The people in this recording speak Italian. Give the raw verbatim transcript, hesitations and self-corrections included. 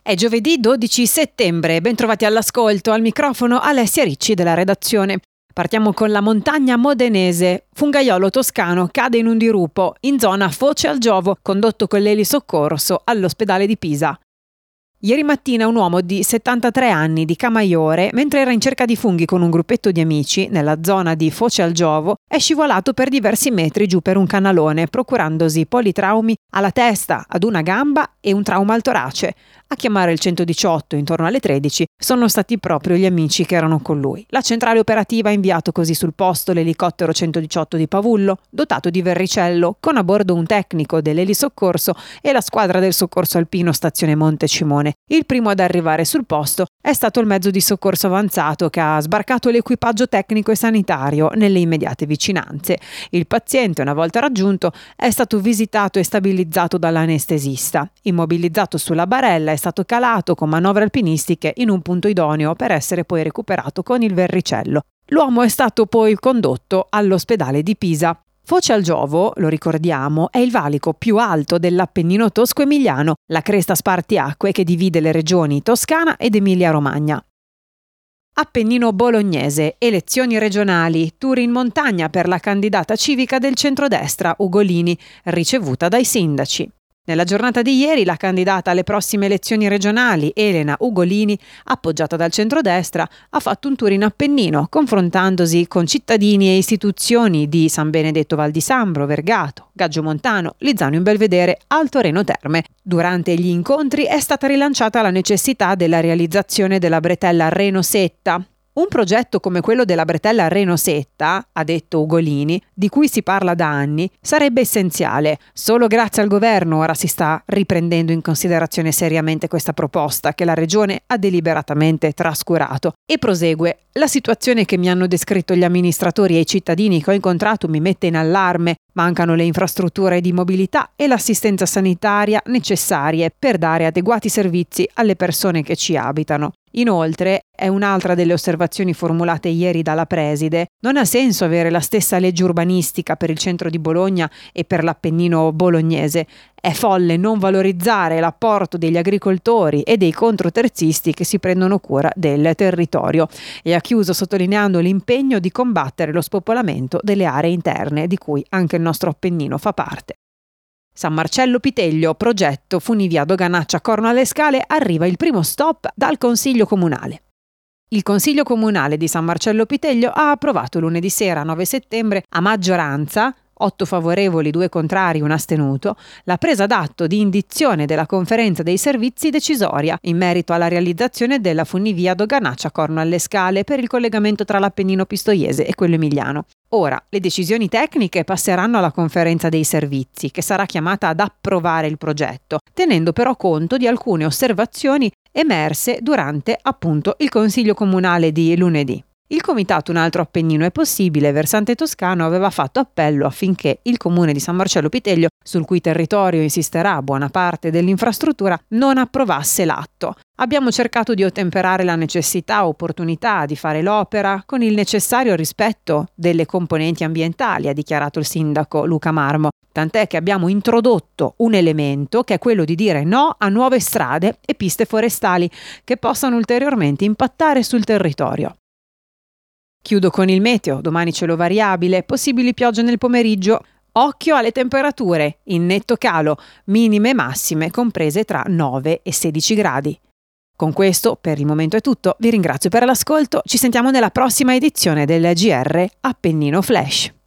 È giovedì dodici settembre, bentrovati all'ascolto, al microfono Alessia Ricci della redazione. Partiamo con la montagna modenese. Fungaiolo toscano cade in un dirupo in zona Foce al Giovo, condotto con l'elisoccorso all'ospedale di Pisa. Ieri mattina un uomo di settantatré anni di Camaiore, mentre era in cerca di funghi con un gruppetto di amici nella zona di Foce al Giovo, è scivolato per diversi metri giù per un canalone, procurandosi politraumi alla testa, ad una gamba e un trauma al torace. A chiamare il centodiciotto intorno alle tredici sono stati proprio gli amici che erano con lui. La centrale operativa ha inviato così sul posto l'elicottero centodiciotto di Pavullo, dotato di verricello, con a bordo un tecnico dell'elisoccorso e la squadra del soccorso alpino stazione Monte Cimone. Il primo ad arrivare sul posto è stato il mezzo di soccorso avanzato che ha sbarcato l'equipaggio tecnico e sanitario nelle immediate vicinanze. Il paziente, una volta raggiunto, è stato visitato e stabilizzato dall'anestesista. Immobilizzato sulla barella, è stato calato con manovre alpinistiche in un punto idoneo per essere poi recuperato con il verricello. L'uomo è stato poi condotto all'ospedale di Pisa. Foce al Giovo, lo ricordiamo, è il valico più alto dell'Appennino tosco-emiliano, la cresta spartiacque che divide le regioni Toscana ed Emilia-Romagna. Appennino bolognese, elezioni regionali, tour in montagna per la candidata civica del centrodestra Ugolini, ricevuta dai sindaci. Nella giornata di ieri la candidata alle prossime elezioni regionali, Elena Ugolini, appoggiata dal centrodestra, ha fatto un tour in Appennino, confrontandosi con cittadini e istituzioni di San Benedetto Val di Sambro, Vergato, Gaggio Montano, Lizzano in Belvedere, Alto Reno Terme. Durante gli incontri è stata rilanciata la necessità della realizzazione della bretella Reno-Setta. Un progetto come quello della bretella Reno-Setta, ha detto Ugolini, di cui si parla da anni, sarebbe essenziale. Solo grazie al governo ora si sta riprendendo in considerazione seriamente questa proposta che la regione ha deliberatamente trascurato. E prosegue: la situazione che mi hanno descritto gli amministratori e i cittadini che ho incontrato mi mette in allarme. Mancano le infrastrutture di mobilità e l'assistenza sanitaria necessarie per dare adeguati servizi alle persone che ci abitano. Inoltre, è un'altra delle osservazioni formulate ieri dalla preside, non ha senso avere la stessa legge urbanistica per il centro di Bologna e per l'Appennino bolognese. È folle non valorizzare l'apporto degli agricoltori e dei controterzisti che si prendono cura del territorio. E ha chiuso sottolineando l'impegno di combattere lo spopolamento delle aree interne, di cui anche il nostro Appennino fa parte. San Marcello Piteglio, progetto Funivia Doganaccia Corno alle Scale, arriva il primo stop dal Consiglio Comunale. Il Consiglio Comunale di San Marcello Piteglio ha approvato lunedì sera nove settembre a maggioranza, otto favorevoli, due contrari, un astenuto, la presa d'atto di indizione della conferenza dei servizi decisoria in merito alla realizzazione della funivia Doganaccia Corno alle Scale per il collegamento tra l'Appennino pistoiese e quello emiliano. Ora, le decisioni tecniche passeranno alla conferenza dei servizi, che sarà chiamata ad approvare il progetto, tenendo però conto di alcune osservazioni emerse durante appunto il Consiglio Comunale di lunedì. Il comitato Un altro Appennino è possibile, versante toscano, aveva fatto appello affinché il comune di San Marcello Piteglio, sul cui territorio insisterà buona parte dell'infrastruttura, non approvasse l'atto. Abbiamo cercato di ottemperare la necessità o opportunità di fare l'opera con il necessario rispetto delle componenti ambientali, ha dichiarato il sindaco Luca Marmo, tant'è che abbiamo introdotto un elemento che è quello di dire no a nuove strade e piste forestali che possano ulteriormente impattare sul territorio. Chiudo con il meteo, domani cielo variabile, possibili piogge nel pomeriggio, occhio alle temperature, in netto calo, minime e massime comprese tra nove e sedici gradi. Con questo, per il momento è tutto, vi ringrazio per l'ascolto, ci sentiamo nella prossima edizione del G R Appennino Flash.